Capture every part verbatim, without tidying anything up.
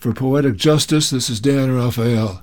For Poetic Justice, this is Dan Raphael.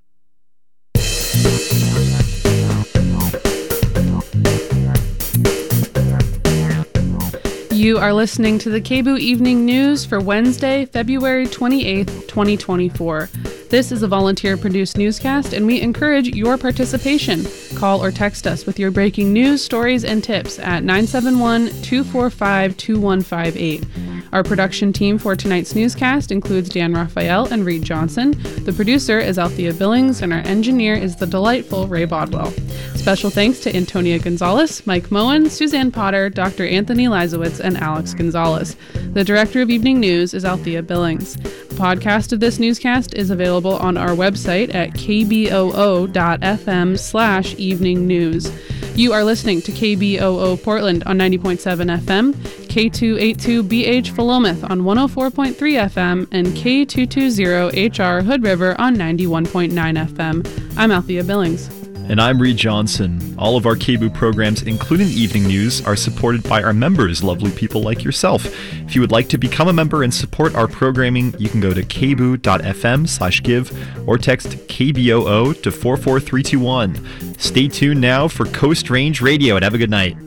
You are listening to the K B O O Evening News for Wednesday, February twenty-eighth, twenty twenty-four. This is a volunteer-produced newscast, and we encourage your participation. Call or text us with your breaking news, stories, and tips at nine seven one, two four five, two one five eight. Our production team for tonight's newscast includes Dan Raphael and Reed Johnson. The producer is Althea Billings, and our engineer is the delightful Ray Bodwell. Special thanks to Antonia Gonzalez, Mike Moen, Suzanne Potter, Doctor Anthony Leisowitz, and Alex Gonzalez. The director of Evening News is Althea Billings. The podcast of this newscast is available on our website at kboo.fm slash evening news. You are listening to K B O O Portland on ninety point seven F M, K two eighty-two B H Philomath on one oh four point three F M, and K two twenty H R Hood River on ninety-one point nine F M. I'm Althea Billings. And I'm Reed Johnson. All of our K B O O programs, including the Evening News, are supported by our members, lovely people like yourself. If you would like to become a member and support our programming, you can go to kboo.fm slash give or text K B O O to four four three two one. Stay tuned now for Coast Range Radio, and have a good night.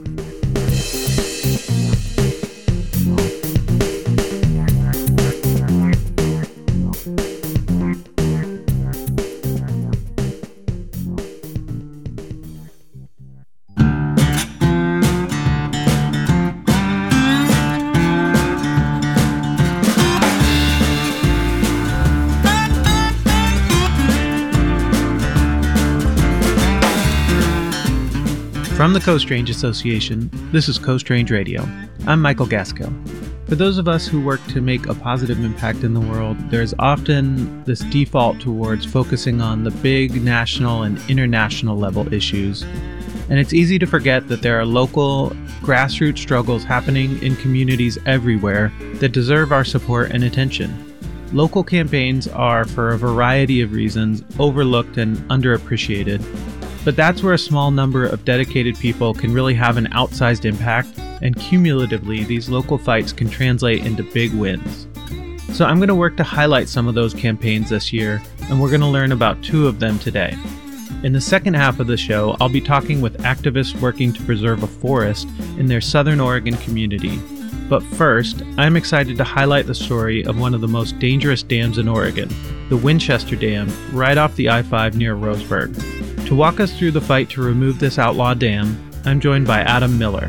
From the Coast Range Association, this is Coast Range Radio. I'm Michael Gaskill. For those of us who work to make a positive impact in the world, there's often this default towards focusing on the big national and international level issues. And it's easy to forget that there are local, grassroots struggles happening in communities everywhere that deserve our support and attention. Local campaigns are, for a variety of reasons, overlooked and underappreciated. But that's where a small number of dedicated people can really have an outsized impact, and cumulatively, these local fights can translate into big wins. So I'm going to work to highlight some of those campaigns this year, and we're going to learn about two of them today. In the second half of the show, I'll be talking with activists working to preserve a forest in their Southern Oregon community. But first, I'm excited to highlight the story of one of the most dangerous dams in Oregon, the Winchester Dam, right off the I five near Roseburg. To walk us through the fight to remove this outlaw dam, I'm joined by Adam Miller.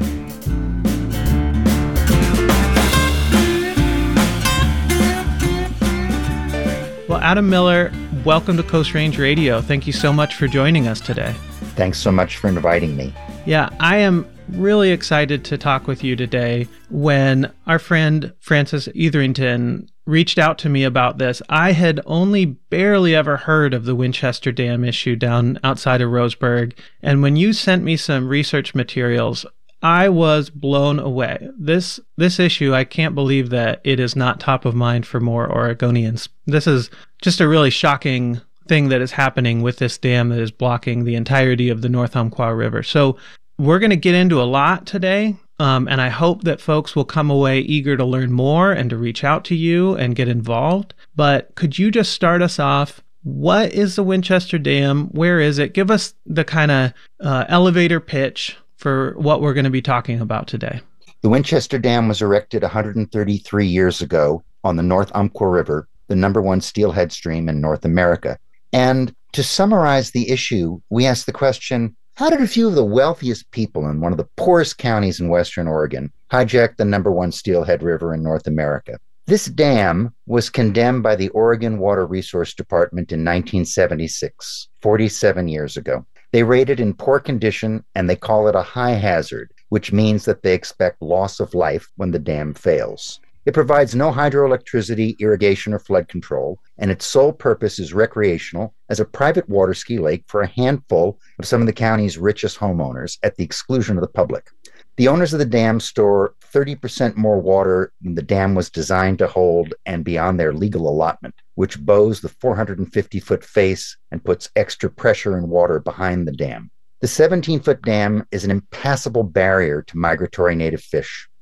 Well, Adam Miller, welcome to Coast Range Radio. Thank you so much for joining us today. Thanks so much for inviting me. Yeah, I am really excited to talk with you today. When our friend Francis Etherington reached out to me about this, I had only barely ever heard of the Winchester Dam issue down outside of Roseburg. And when you sent me some research materials, I was blown away. This this issue, I can't believe that it is not top of mind for more Oregonians. This is just a really shocking thing that is happening with this dam that is blocking the entirety of the North Umpqua River. So we're going to get into a lot today. Um, and I hope that folks will come away eager to learn more and to reach out to you and get involved. But could you just start us off? What is the Winchester Dam? Where is it? Give us the kind of uh, elevator pitch for what we're going to be talking about today. The Winchester Dam was erected one hundred thirty-three years ago on the North Umpqua River, the number one steelhead stream in North America. And to summarize the issue, we asked the question, how did a few of the wealthiest people in one of the poorest counties in Western Oregon hijack the number one steelhead river in North America? This dam was condemned by the Oregon Water Resource Department in nineteen seventy-six, forty-seven years ago. They rate it in poor condition, and they call it a high hazard, which means that they expect loss of life when the dam fails. It provides no hydroelectricity, irrigation, or flood control, and its sole purpose is recreational as a private water ski lake for a handful of some of the county's richest homeowners at the exclusion of the public. The owners of the dam store thirty percent more water than the dam was designed to hold and beyond their legal allotment, which bows the four hundred fifty foot face and puts extra pressure and water behind the dam. The seventeen foot dam is an impassable barrier to migratory native fish.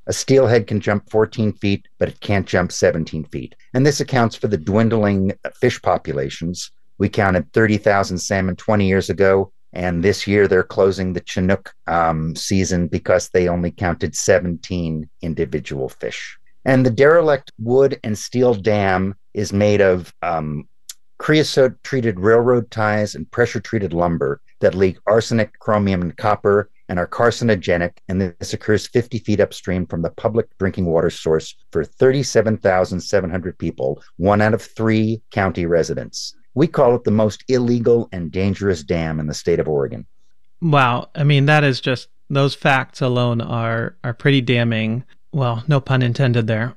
A steelhead can jump fourteen feet, but it can't jump seventeen feet. And this accounts for the dwindling fish populations. We counted thirty thousand salmon twenty years ago, and this year they're closing the Chinook um, season because they only counted seventeen individual fish. And the derelict wood and steel dam is made of um, creosote-treated railroad ties and pressure-treated lumber that leak arsenic, chromium, and copper and are carcinogenic, and this occurs fifty feet upstream from the public drinking water source for thirty-seven thousand seven hundred people, one out of three county residents. We call it the most illegal and dangerous dam in the state of Oregon. Wow. I mean, that is just, those facts alone are are pretty damning. Well, no pun intended there.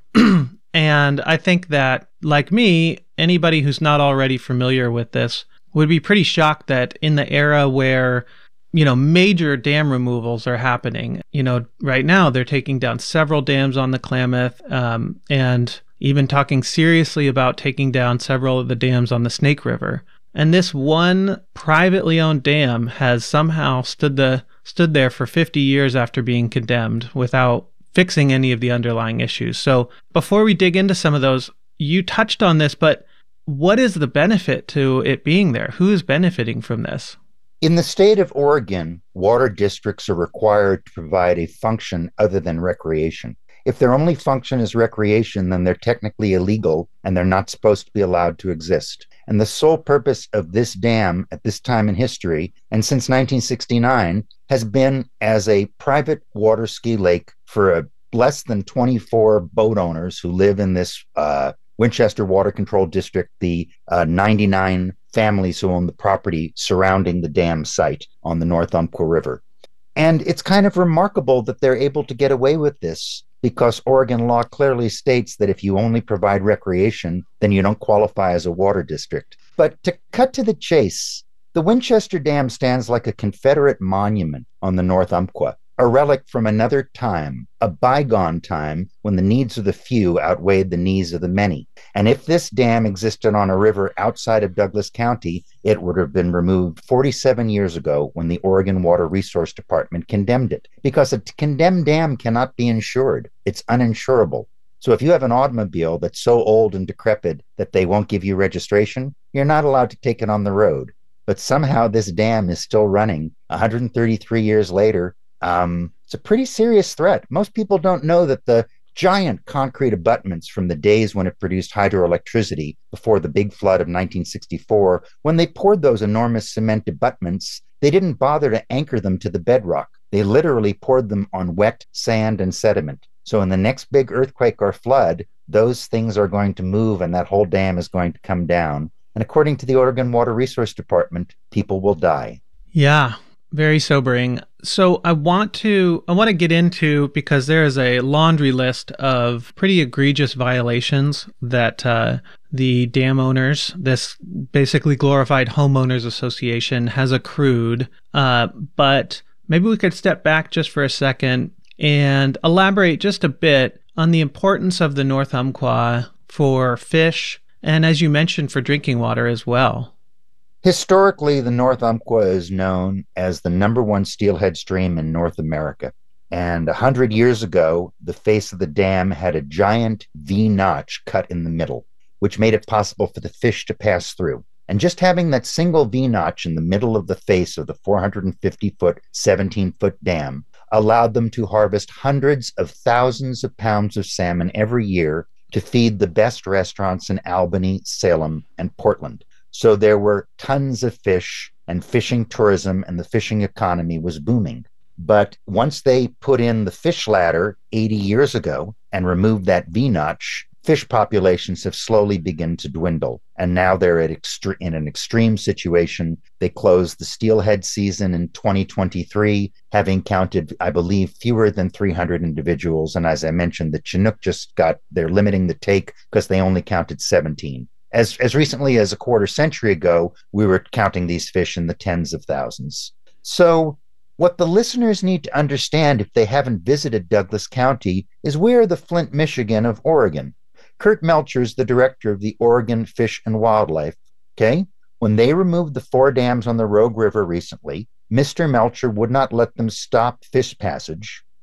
And I think that, like me, anybody who's not already familiar with this would be pretty shocked that in the era where, you know, major dam removals are happening, you know, right now they're taking down several dams on the Klamath, um, and even talking seriously about taking down several of the dams on the Snake River. And this one privately owned dam has somehow stood the stood there for fifty years after being condemned without fixing any of the underlying issues. So before we dig into some of those, you touched on this, but what is the benefit to it being there? Who is benefiting from this? In the state of Oregon, water districts are required to provide a function other than recreation. If their only function is recreation, then they're technically illegal and they're not supposed to be allowed to exist. And the sole purpose of this dam at this time in history, and since nineteen sixty-nine, has been as a private water ski lake for a less than twenty-four boat owners who live in this uh, Winchester Water Control District, the uh, ninety-nine families who own the property surrounding the dam site on the North Umpqua River. And it's kind of remarkable that they're able to get away with this, because Oregon law clearly states that if you only provide recreation, then you don't qualify as a water district. But to cut to the chase, the Winchester Dam stands like a Confederate monument on the North Umpqua, a relic from another time, a bygone time when the needs of the few outweighed the needs of the many. And if this dam existed on a river outside of Douglas County, it would have been removed forty-seven years ago when the Oregon Water Resource Department condemned it. Because a condemned dam cannot be insured. It's uninsurable. So if you have an automobile that's so old and decrepit that they won't give you registration, you're not allowed to take it on the road. But somehow this dam is still running one hundred thirty-three years later. Um, it's a pretty serious threat. Most people don't know that the giant concrete abutments from the days when it produced hydroelectricity before the big flood of nineteen sixty-four, when they poured those enormous cement abutments, they didn't bother to anchor them to the bedrock. They literally poured them on wet sand and sediment. So in the next big earthquake or flood, those things are going to move and that whole dam is going to come down. And according to the Oregon Water Resource Department, people will die. Yeah. Very sobering. So I want to I want to get into, because there is a laundry list of pretty egregious violations that uh, the dam owners, this basically glorified homeowners association, has accrued. Uh, but maybe we could step back just for a second and elaborate just a bit on the importance of the North Umpqua for fish and, as you mentioned, for drinking water as well. Historically, the North Umpqua is known as the number one steelhead stream in North America. And a hundred years ago, the face of the dam had a giant V-notch cut in the middle, which made it possible for the fish to pass through. And just having that single V-notch in the middle of the face of the four hundred fifty foot, seventeen foot dam allowed them to harvest hundreds of thousands of pounds of salmon every year to feed the best restaurants in Albany, Salem, and Portland. So there were tons of fish, and fishing tourism and the fishing economy was booming. But once they put in the fish ladder eighty years ago and removed that V-notch, fish populations have slowly begun to dwindle. And now they're at extre- in an extreme situation. They closed the steelhead season in twenty twenty-three, having counted, I believe, fewer than three hundred individuals. And as I mentioned, the Chinook just got, they're limiting the take because they only counted seventeen. As as recently as a quarter century ago, we were counting these fish in the tens of thousands. So what the listeners need to understand if they haven't visited Douglas County is we're the Flint, Michigan of Oregon. Kurt Melcher is the director of the Oregon Fish and Wildlife. Okay? When they removed the four dams on the Rogue River recently, Mister Melcher would not let them stop fish passage.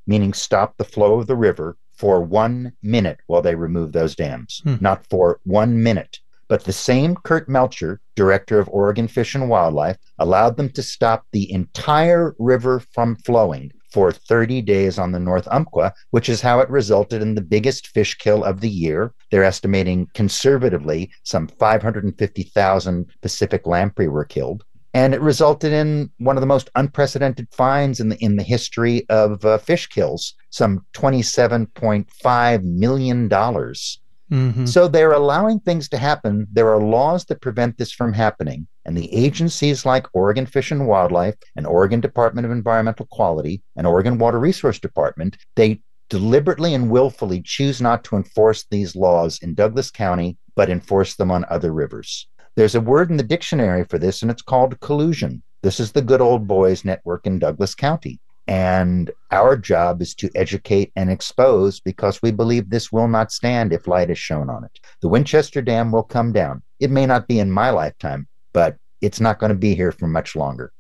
meaning stop the flow of the river for one minute while they remove those dams, hmm. not for one minute. But the same Kurt Melcher, director of Oregon Fish and Wildlife, allowed them to stop the entire river from flowing for thirty days on the North Umpqua, which is how it resulted in the biggest fish kill of the year. They're estimating conservatively some five hundred fifty thousand Pacific lamprey were killed. And it resulted in one of the most unprecedented fines in the in the history of uh, fish kills, some twenty-seven point five million dollars. Mm-hmm. So they're allowing things to happen. There are laws that prevent this from happening. And the agencies like Oregon Fish and Wildlife and Oregon Department of Environmental Quality and Oregon Water Resource Department, they deliberately and willfully choose not to enforce these laws in Douglas County, but enforce them on other rivers. There's a word in the dictionary for this, and it's called collusion. This is the Good Old Boys Network in Douglas County. And our job is to educate and expose, because we believe this will not stand if light is shown on it. The Winchester Dam will come down. It may not be in my lifetime, but it's not going to be here for much longer.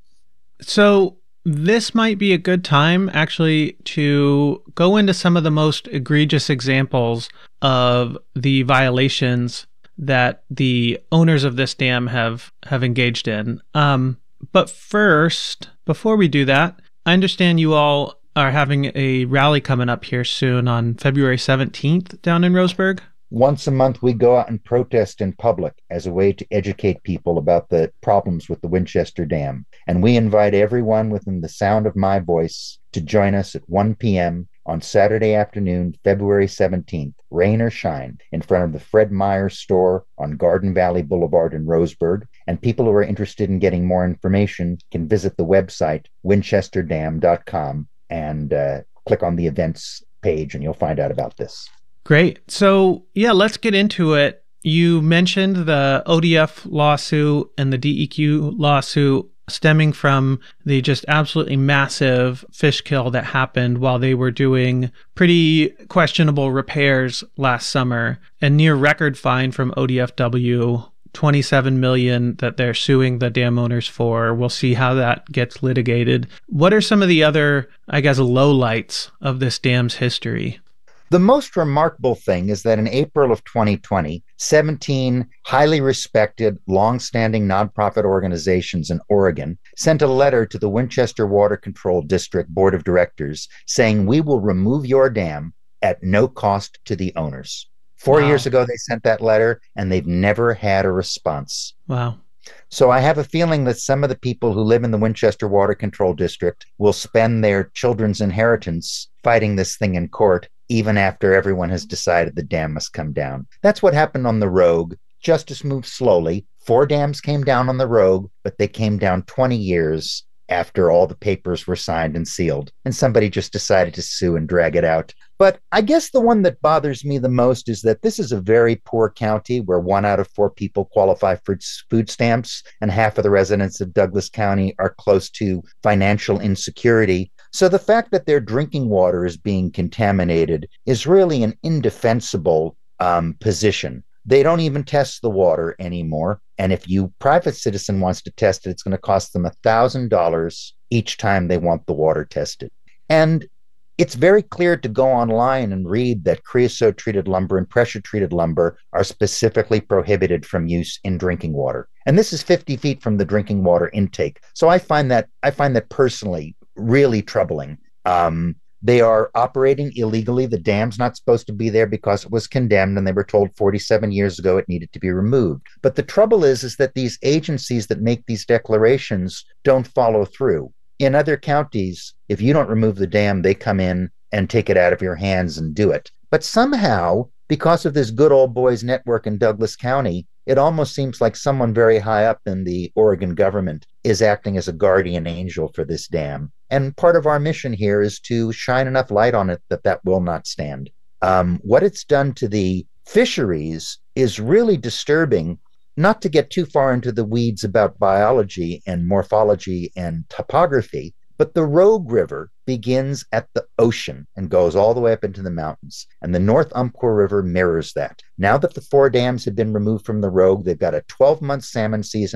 So this might be a good time, actually, to go into some of the most egregious examples of the violations that the owners of this dam have, have engaged in. Um, but first, before we do that, I understand you all are having a rally coming up here soon on February seventeenth down in Roseburg. Once a month, we go out and protest in public as a way to educate people about the problems with the Winchester Dam. And we invite everyone within the sound of my voice to join us at one p.m. on Saturday afternoon, February seventeenth, rain or shine, in front of the Fred Meyer store on Garden Valley Boulevard in Roseburg. And people who are interested in getting more information can visit the website winchester dam dot com and uh, click on the events page, and you'll find out about this. Great. So, yeah, let's get into it. You mentioned the O D F lawsuit and the D E Q lawsuit stemming from the just absolutely massive fish kill that happened while they were doing pretty questionable repairs last summer. A near record fine from O D F W, twenty-seven million dollars that they're suing the dam owners for. We'll see how that gets litigated. What are some of the other, I guess, lowlights of this dam's history? The most remarkable thing is that in April of twenty twenty, seventeen highly respected, long-standing nonprofit organizations in Oregon sent a letter to the Winchester Water Control District Board of Directors saying, we will remove your dam at no cost to the owners. Four wow. years ago, they sent that letter, and they've never had a response. Wow. So I have a feeling that some of the people who live in the Winchester Water Control District will spend their children's inheritance fighting this thing in court, even after everyone has decided the dam must come down. That's what happened on the Rogue. Justice moved slowly. Four dams came down on the Rogue, but they came down twenty years after all the papers were signed and sealed, and somebody just decided to sue and drag it out. But I guess the one that bothers me the most is that this is a very poor county where one out of four people qualify for food stamps, and half of the residents of Douglas County are close to financial insecurity. So the fact that their drinking water is being contaminated is really an indefensible um, position. They don't even test the water anymore. And if you private citizen wants to test it, it's going to cost them one thousand dollars each time they want the water tested. And it's very clear to go online and read that creosote-treated lumber and pressure-treated lumber are specifically prohibited from use in drinking water. And this is fifty feet from the drinking water intake. So I find that I find that personally really troubling. Um, they are operating illegally. The dam's not supposed to be there because it was condemned, and they were told forty-seven years ago it needed to be removed. But the trouble is, is that these agencies that make these declarations don't follow through. In other counties, if you don't remove the dam, they come in and take it out of your hands and do it. But somehow, because of this Good Old Boys Network in Douglas County, it almost seems like someone very high up in the Oregon government is acting as a guardian angel for this dam. And part of our mission here is to shine enough light on it that that will not stand. Um, what it's done to the fisheries is really disturbing. Not to get too far into the weeds about biology and morphology and topography, but the Rogue River begins at the ocean and goes all the way up into the mountains. And the North Umpqua River mirrors that. Now that the four dams have been removed from the Rogue, they've got a twelve-month salmon season.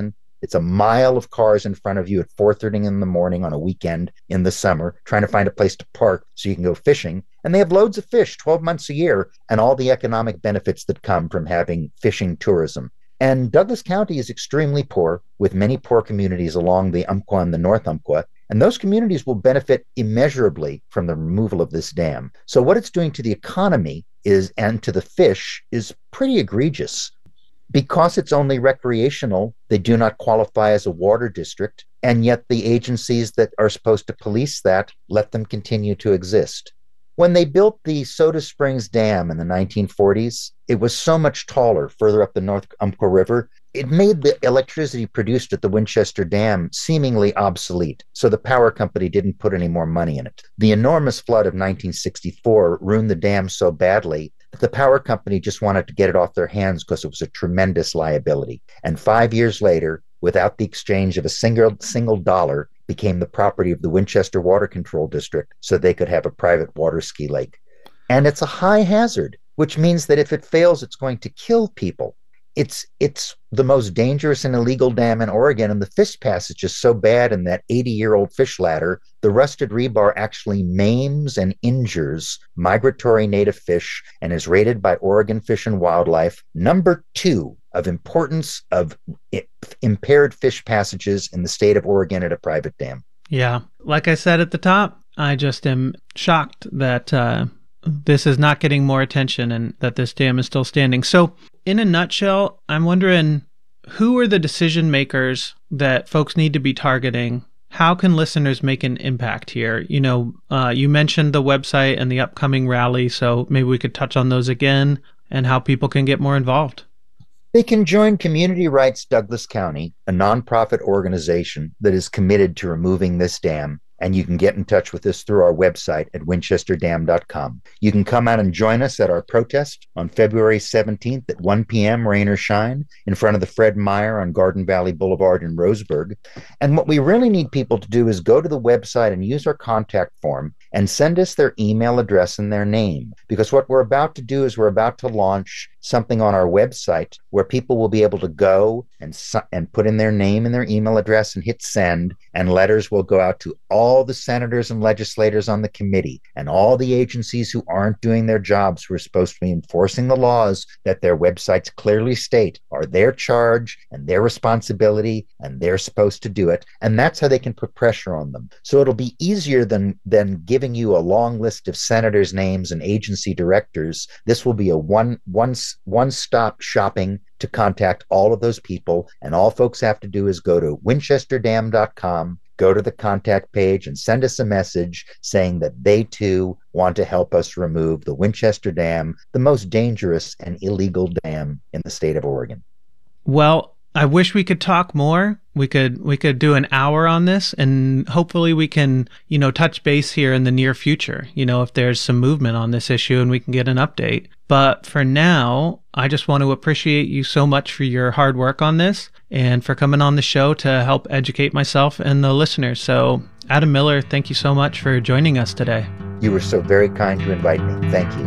It's a mile of cars in front of you at four thirty in the morning on a weekend in the summer, trying to find a place to park so you can go fishing. And they have loads of fish, twelve months a year, and all the economic benefits that come from having fishing tourism. And Douglas County is extremely poor, with many poor communities along the Umpqua and the North Umpqua. And those communities will benefit immeasurably from the removal of this dam. So what it's doing to the economy is, and to the fish, is pretty egregious. Because it's only recreational, they do not qualify as a water district, and yet the agencies that are supposed to police that let them continue to exist. When they built the Soda Springs Dam in the nineteen forties, it was so much taller further up the North Umpqua River, it made the electricity produced at the Winchester Dam seemingly obsolete, so the power company didn't put any more money in it. The enormous flood of nineteen sixty-four ruined the dam so badly that the power company just wanted to get it off their hands because it was a tremendous liability. And five years later, without the exchange of a single, single dollar, became the property of the Winchester Water Control District so they could have a private water ski lake. And it's a high hazard, which means that if it fails, it's going to kill people. It's it's the most dangerous and illegal dam in Oregon, and the fish passage is so bad in that eighty-year-old fish ladder, the rusted rebar actually maims and injures migratory native fish and is rated by Oregon Fish and Wildlife number two of importance of impaired fish passages in the state of Oregon at a private dam. Yeah. Like I said at the top, I just am shocked that uh, this is not getting more attention and that this dam is still standing. So in a nutshell, I'm wondering, who are the decision makers that folks need to be targeting? How can listeners make an impact here? You know, uh, you mentioned the website and the upcoming rally, so maybe we could touch on those again and how people can get more involved. They can join Community Rights Douglas County, a nonprofit organization that is committed to removing this dam, and you can get in touch with us through our website at winchester dam dot com. You can come out and join us at our protest on February seventeenth at one p.m., rain or shine, in front of the Fred Meyer on Garden Valley Boulevard in Roseburg. And what we really need people to do is go to the website and use our contact form and send us their email address and their name. Because what we're about to do is we're about to launch something on our website where people will be able to go and and put in their name and their email address and hit send, and letters will go out to all the senators and legislators on the committee and all the agencies who aren't doing their jobs, who are supposed to be enforcing the laws that their websites clearly state are their charge and their responsibility, and they're supposed to do it. And that's how they can put pressure on them. So it'll be easier than than giving you a long list of senators' names and agency directors. This will be a one one one-stop shopping to contact all of those people, and all folks have to do is go to winchester dam dot com, go to the contact page, and send us a message saying that they too want to help us remove the Winchester Dam, the most dangerous and illegal dam in the state of Oregon. Well, I wish we could talk more. We could we could do an hour on this, and hopefully we can, you know, touch base here in the near future, you know, if there's some movement on this issue and we can get an update. But for now, I just want to appreciate you so much for your hard work on this and for coming on the show to help educate myself and the listeners. So, Adam Miller, thank you so much for joining us today. You were so very kind to invite me. Thank you.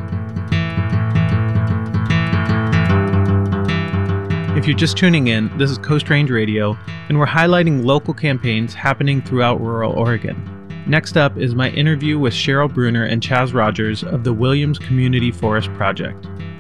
If you're just tuning in, this is Coast Range Radio, and we're highlighting local campaigns happening throughout rural Oregon. Next up is my interview with Cheryl Bruner and Chaz Rogers of the Williams Community Forest Project.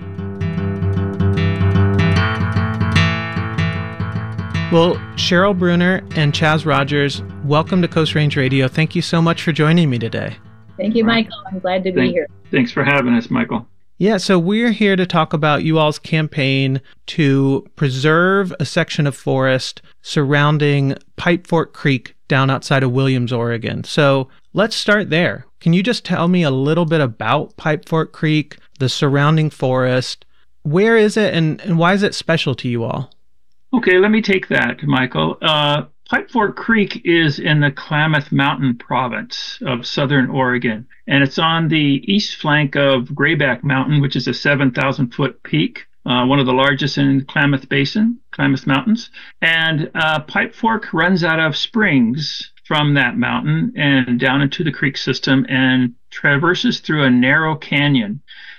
Well, Cheryl Bruner and Chaz Rogers, welcome to Coast Range Radio. Thank you so much for joining me today. Thank you, Michael. I'm glad to be Thank, here. Thanks for having us, Michael. Yeah, so we're here to talk about you all's campaign to preserve a section of forest surrounding Pipe Fork Creek down outside of Williams, Oregon. So let's start there. Can you just tell me a little bit about Pipe Fork Creek, the surrounding forest? Where is it, and, and why is it special to you all? Okay, let me take that, Michael. Uh, Pipe Fork Creek is in the Klamath Mountain province of southern Oregon, and it's on the east flank of Grayback Mountain, which is a seven thousand foot peak, uh, one of the largest in the Klamath Basin, Klamath Mountains. And uh, Pipe Fork runs out of springs from that mountain and down into the creek system and traverses through a narrow canyon.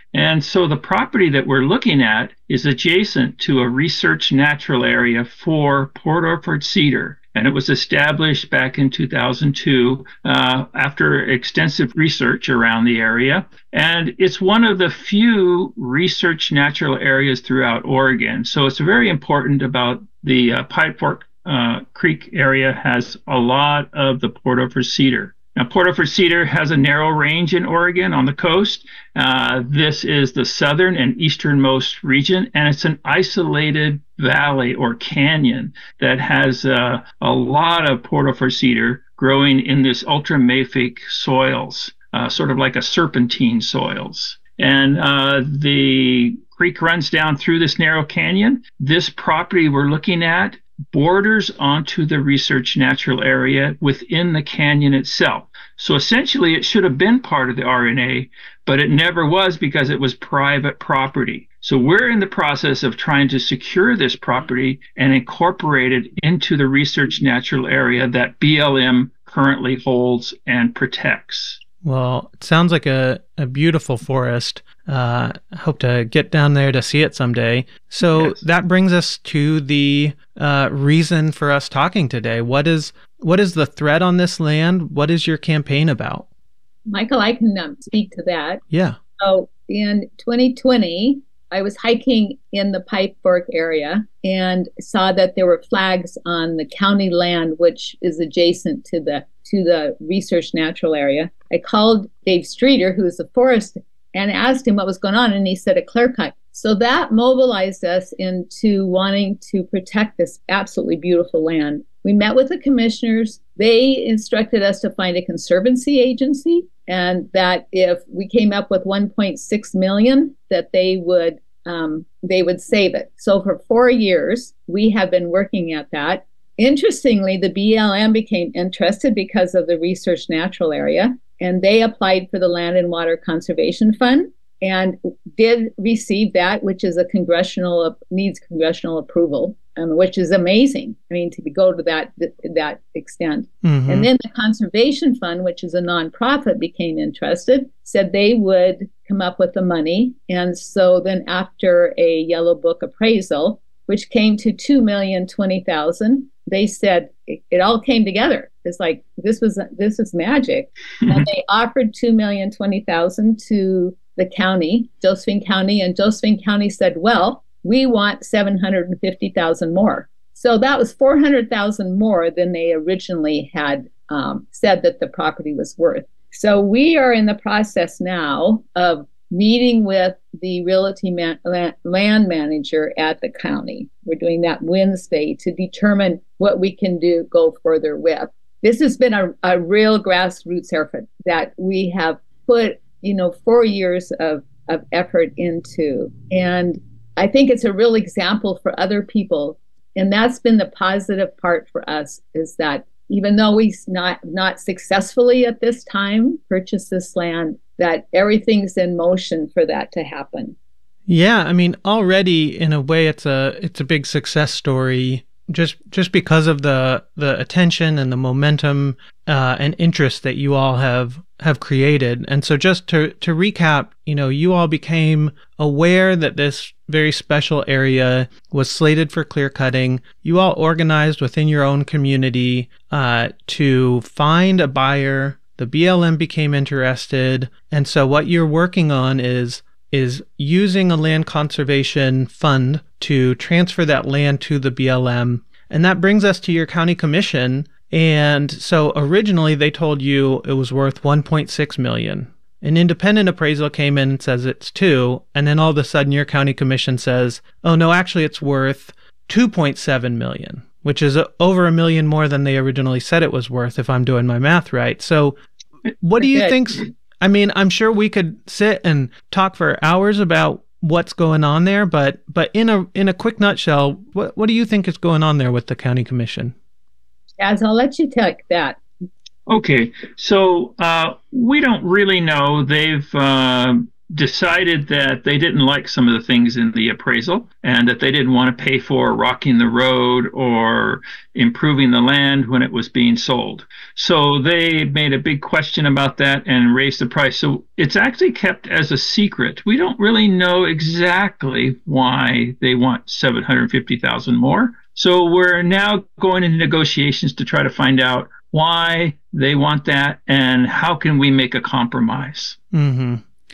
And so the property that we're looking at is adjacent to a research natural area for Port Orford cedar. And it was established back in two thousand two uh, after extensive research around the area. And it's one of the few research natural areas throughout Oregon. So it's very important about the uh, Pipe Fork uh, Creek area has a lot of the Port Orford cedar. Now, Port Orford cedar has a narrow range in Oregon on the coast. Uh, this is the southern and easternmost region, and it's an isolated valley or canyon that has uh, a lot of Port Orford cedar growing in this ultramafic soils, uh, sort of like a serpentine soils. And uh, the creek runs down through this narrow canyon. This property we're looking at borders onto the research natural area within the canyon itself. So essentially, it should have been part of the R N A, but it never was because it was private property. So we're in the process of trying to secure this property and incorporate it into the research natural area that B L M currently holds and protects. Well, it sounds like a, a beautiful forest. Uh, I hope to get down there to see it someday. So yes. That brings us to the uh, reason for us talking today. What is what is the threat on this land? What is your campaign about? Michael, I can um, speak to that. Yeah. So in twenty twenty, I was hiking in the Pipe Fork area and saw that there were flags on the county land, which is adjacent to the to the research natural area. I called Dave Streeter, who is a forest, and asked him what was going on, and he said a clear cut. So that mobilized us into wanting to protect this absolutely beautiful land. We met with the commissioners. They instructed us to find a conservancy agency, and that if we came up with one point six million, that they would um, they would save it. So for four years, we have been working at that. Interestingly, the B L M became interested because of the research natural area, and they applied for the Land and Water Conservation Fund and did receive that, which is a congressional, needs congressional approval, um, which is amazing. I mean, to go to that that extent. Mm-hmm. And then the Conservation Fund, which is a nonprofit, became interested, said they would come up with the money. And so then after a Yellow Book appraisal, which came to two million twenty thousand, they said it, it all came together. It's like, this was this is magic. And they offered two million twenty thousand to the county, Josephine County, and Josephine County said, well, we want seven hundred fifty thousand more. So that was four hundred thousand more than they originally had um, said that the property was worth. So we are in the process now of meeting with the realty man, land manager at the county. We're doing that Wednesday to determine what we can do, go further with. This has been a, a real grassroots effort that we have put, you know, four years of, of effort into. And I think it's a real example for other people. And that's been the positive part for us, is that even though we not not successfully at this time purchased this land, that everything's in motion for that to happen. Yeah, I mean, already in a way, it's a it's a big success story, just just because of the the attention and the momentum uh, and interest that you all have have created. And so, just to to recap, you know, you all became aware that this very special area was slated for clear cutting. You all organized within your own community uh, to find a buyer. The B L M became interested. And so what you're working on is is using a land conservation fund to transfer that land to the B L M. And that brings us to your county commission. And so originally they told you it was worth one point six million dollars. An independent appraisal came in and says it's two. And then all of a sudden your county commission says, oh no, actually it's worth two point seven million dollars. Which is over a million more than they originally said it was worth, if I'm doing my math right. So what do you think? I mean, I'm sure we could sit and talk for hours about what's going on there, but but in a in a quick nutshell, what what do you think is going on there with the county commission? As I'll let you take that. Okay, so uh, we don't really know. They've uh, decided that they didn't like some of the things in the appraisal and that they didn't want to pay for rocking the road or improving the land when it was being sold. So they made a big question about that and raised the price. So it's actually kept as a secret. We don't really know exactly why they want seven hundred fifty thousand more. So we're now going into negotiations to try to find out why they want that and how can we make a compromise. Mm-hmm.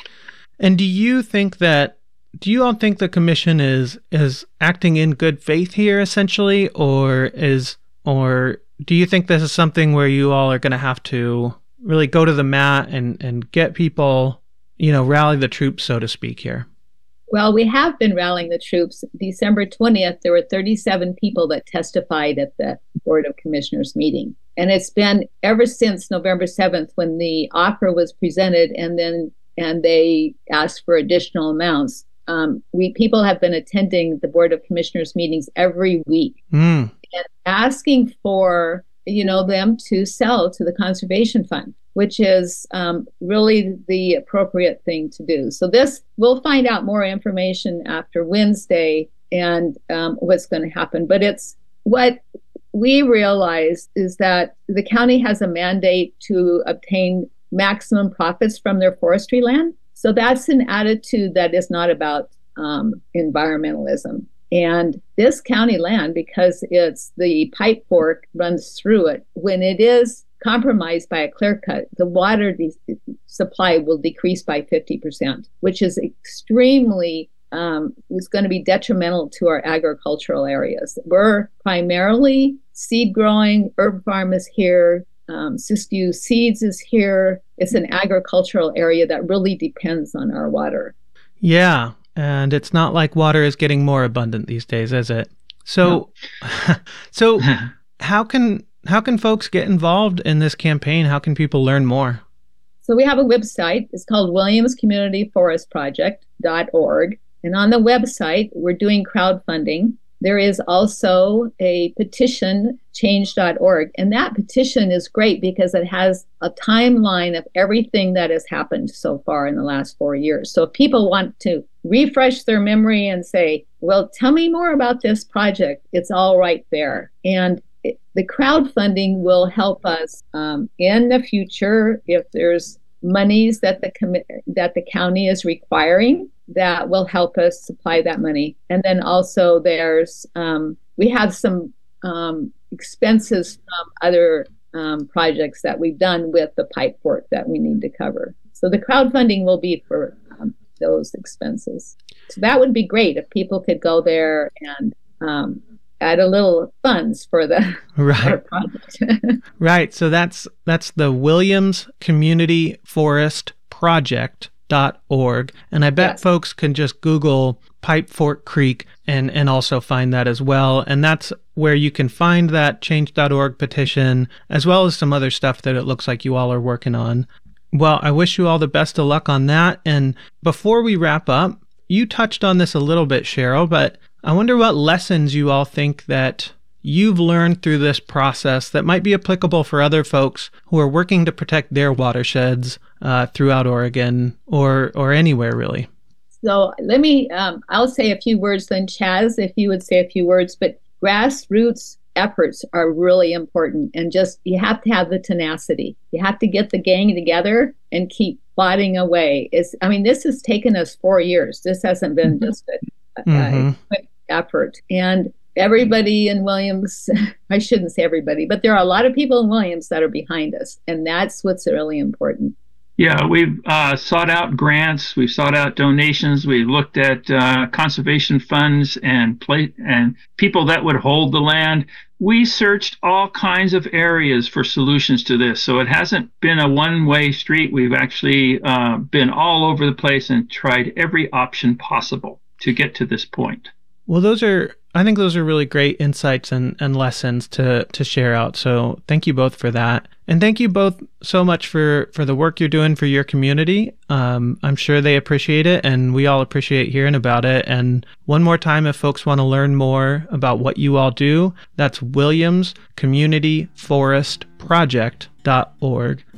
And do you think that, do you all think the commission is is acting in good faith here, essentially, or is, or do you think this is something where you all are going to have to really go to the mat and, and get people, you know, rally the troops, so to speak, here? Well, we have been rallying the troops. December twentieth, there were thirty-seven people that testified at the Board of Commissioners meeting. And it's been ever since November seventh when the offer was presented and then and they asked for additional amounts. Um, we people have been attending the Board of Commissioners meetings every week mm. and asking for, you know, them to sell to the Conservation Fund, which is um, really the appropriate thing to do. So this, we'll find out more information after Wednesday and um, what's going to happen. But it's what we realized is that the county has a mandate to obtain maximum profits from their forestry land. So that's an attitude that is not about um, environmentalism. And this county land, because it's the pipe fork runs through it, when it is compromised by a clear cut, the water de- supply will decrease by fifty percent, which is extremely, um, is going to be detrimental to our agricultural areas. We're primarily seed growing, herb farm is here, Um, Siskiyou Seeds is here. It's an agricultural area that really depends on our water. Yeah, and it's not like water is getting more abundant these days, is it? So, no. so how can how can folks get involved in this campaign? How can people learn more? So we have a website. It's called Williams Community Forest Project dot org. And on the website, we're doing crowdfunding. There is also a petition, change dot org, and that petition is great because it has a timeline of everything that has happened so far in the last four years. So if people want to refresh their memory and say, well, tell me more about this project, it's all right there. And it, the crowdfunding will help us um, in the future if there's monies that the com- that the county is requiring, that will help us supply that money. And then also there's, um, we have some um, expenses from other um, projects that we've done with the pipe work that we need to cover. So the crowdfunding will be for um, those expenses. So that would be great if people could go there and um, add a little funds for the right. project. Right. So that's that's the Williams Community Forest Project dot org. And I bet yes. folks can just Google Pipe Fork Creek and, and also find that as well. And that's where you can find that change dot org petition, as well as some other stuff that it looks like you all are working on. Well, I wish you all the best of luck on that. And before we wrap up, you touched on this a little bit, Cheryl, but I wonder what lessons you all think that you've learned through this process that might be applicable for other folks who are working to protect their watersheds uh, throughout Oregon or or anywhere, really. So let me, um, I'll say a few words, then Chaz, if you would say a few words, but grassroots efforts are really important. And just, you have to have the tenacity. You have to get the gang together and keep plodding away. It's, I mean, this has taken us four years. This hasn't been just a, mm-hmm. a quick effort. And everybody in Williams, I shouldn't say everybody, but there are a lot of people in Williams that are behind us. And that's what's really important. Yeah, we've uh, sought out grants, we've sought out donations, we've looked at uh, conservation funds and play, and people that would hold the land. We searched all kinds of areas for solutions to this. So it hasn't been a one-way street. We've actually uh, been all over the place and tried every option possible to get to this point. Well, those are, I think those are really great insights and, and lessons to, to share out. So thank you both for that. And thank you both so much for, for the work you're doing for your community. Um, I'm sure they appreciate it, and we all appreciate hearing about it. And one more time, if folks want to learn more about what you all do, that's Williams Community Forest Project dot org.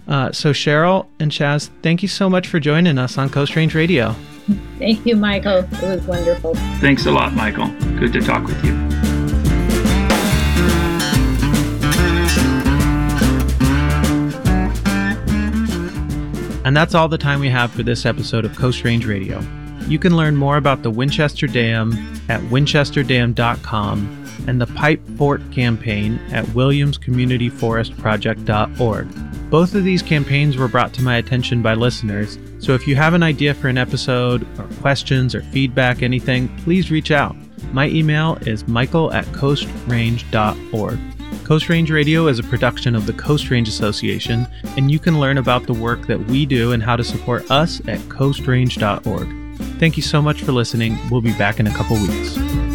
Uh, so Cheryl and Chaz, thank you so much for joining us on Coast Range Radio. Thank you, Michael. It was wonderful. Thanks a lot, Michael. Good to talk with you. And that's all the time we have for this episode of Coast Range Radio. You can learn more about the Winchester Dam at winchester dam dot com and the Pipe Fort campaign at williams community forest project dot org. Both of these campaigns were brought to my attention by listeners, so if you have an idea for an episode, or questions, or feedback, anything, please reach out. My email is michael at coast range dot org. Coast Range Radio is a production of the Coast Range Association, and you can learn about the work that we do and how to support us at coast range dot org. Thank you so much for listening. We'll be back in a couple weeks.